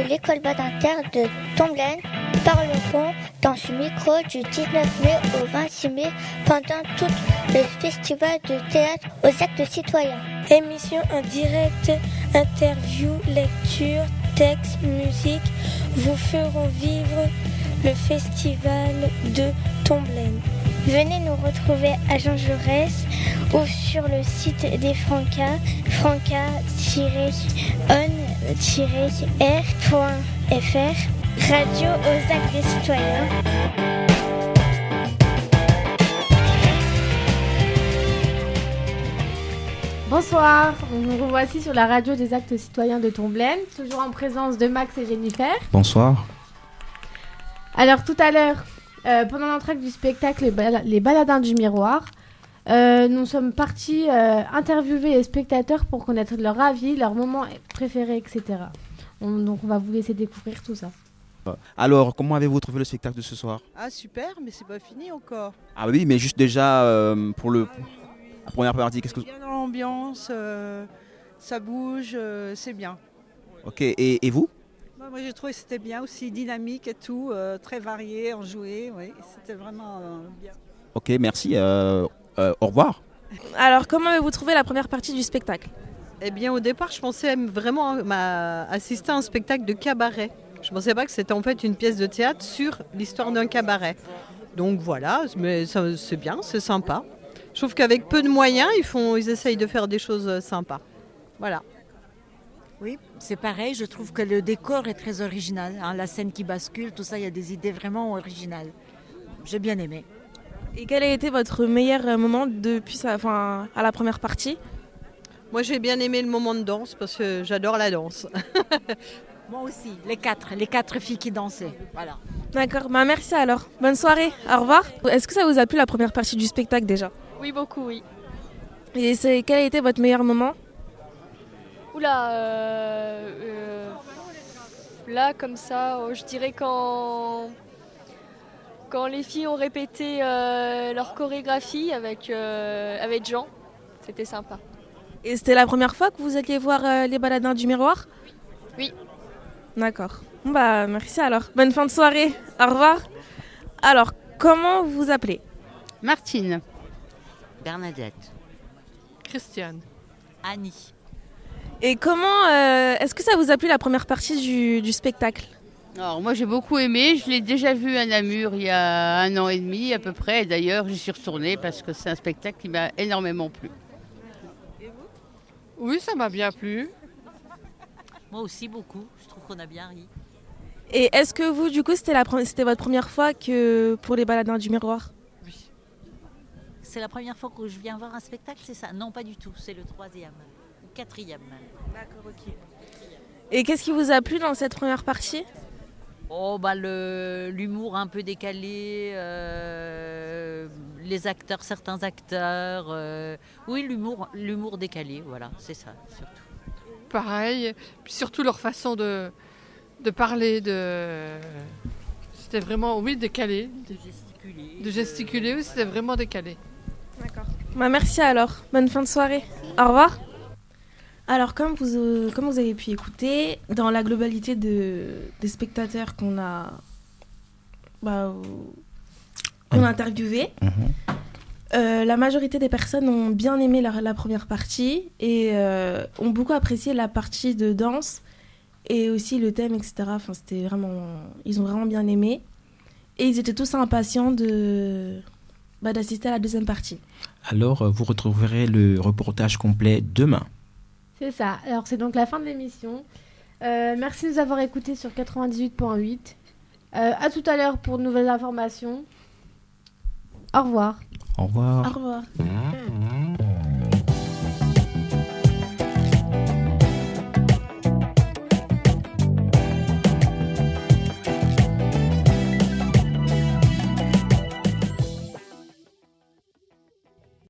l'école Badinter de Tomblaine parleront dans ce micro du 19 mai au 26 mai pendant tout le festival de théâtre aux actes citoyens. Émission en direct, interviews, lectures, textes, musique vous feront vivre le festival de Tomblaine. Venez nous retrouver à Jean Jaurès ou sur le site des franca-on-r.fr. Radio aux actes des citoyens. Bonsoir, nous revoici sur la radio des actes citoyens de Tomblaine, toujours en présence de Max et Jennifer. Bonsoir. Alors tout à l'heure, pendant l'entracte du spectacle Les Baladins du Miroir, nous sommes partis interviewer les spectateurs pour connaître leur avis, leurs moments préférés, etc. Donc on va vous laisser découvrir tout ça. Alors, comment avez-vous trouvé le spectacle de ce soir ? Ah super, mais c'est pas fini encore. Ah oui, mais juste déjà pour la première partie, qu'est-ce que... Bien dans l'ambiance, ça bouge, c'est bien. Ok, et vous ? Moi j'ai trouvé que c'était bien aussi, dynamique et tout, très varié, enjoué, oui, c'était vraiment bien. Ok, merci, au revoir. Alors, comment avez-vous trouvé la première partie du spectacle ? Eh bien au départ je pensais vraiment assister à un spectacle de cabaret. Je ne pensais pas que c'était en fait une pièce de théâtre sur l'histoire d'un cabaret. Donc voilà, mais ça, c'est bien, c'est sympa. Je trouve qu'avec peu de moyens, ils essayent de faire des choses sympas. Voilà. Oui, c'est pareil, je trouve que le décor est très original. La scène qui bascule, tout ça, il y a des idées vraiment originales. J'ai bien aimé. Et quel a été votre meilleur moment depuis à la première partie ? Moi j'ai bien aimé le moment de danse parce que j'adore la danse. Moi aussi, les quatre filles qui dansaient. Voilà. D'accord, merci alors. Bonne soirée, au revoir. Est-ce que ça vous a plu la première partie du spectacle déjà ? Oui, beaucoup, oui. Et quel a été votre meilleur moment ? Oula, là comme ça, je dirais quand les filles ont répété leur chorégraphie avec Jean, c'était sympa. Et c'était la première fois que vous alliez voir les Baladins du Miroir ? Oui. D'accord. Merci alors. Bonne fin de soirée. Au revoir. Alors, comment vous vous appelez ? Martine. Bernadette. Christiane. Annie. Et comment est-ce que ça vous a plu la première partie du spectacle ? Alors moi j'ai beaucoup aimé, je l'ai déjà vu à Namur il y a 1 an et demi à peu près. Et d'ailleurs j'y suis retournée parce que c'est un spectacle qui m'a énormément plu. Et vous ? Oui, ça m'a bien plu. Moi aussi beaucoup, je trouve qu'on a bien ri. Et est-ce que vous, du coup, c'était votre première fois pour les Baladins du Miroir ? Oui. C'est la première fois que je viens voir un spectacle, c'est ça ? Non, pas du tout, c'est le 3e, ou 4e même. D'accord, ok. Et qu'est-ce qui vous a plu dans cette première partie ? Oh, l'humour un peu décalé, les acteurs, certains acteurs. Oui, l'humour décalé, voilà, c'est ça, surtout. Pareil, puis surtout leur façon de parler, c'était vraiment, oui, décalé. De gesticuler, oui, c'était vraiment décalé. D'accord. Merci alors, bonne fin de soirée. Au revoir. Alors, comme vous avez pu écouter, dans la globalité des spectateurs qu'on a interviewés, la majorité des personnes ont bien aimé la première partie et ont beaucoup apprécié la partie de danse et aussi le thème, etc. Enfin, ils ont vraiment bien aimé et ils étaient tous impatients d'assister à la deuxième partie. Alors, vous retrouverez le reportage complet demain. C'est ça. Alors, c'est donc la fin de l'émission. Merci de nous avoir écoutés sur 98.8. À tout à l'heure pour de nouvelles informations. Au revoir. Au revoir. Au revoir.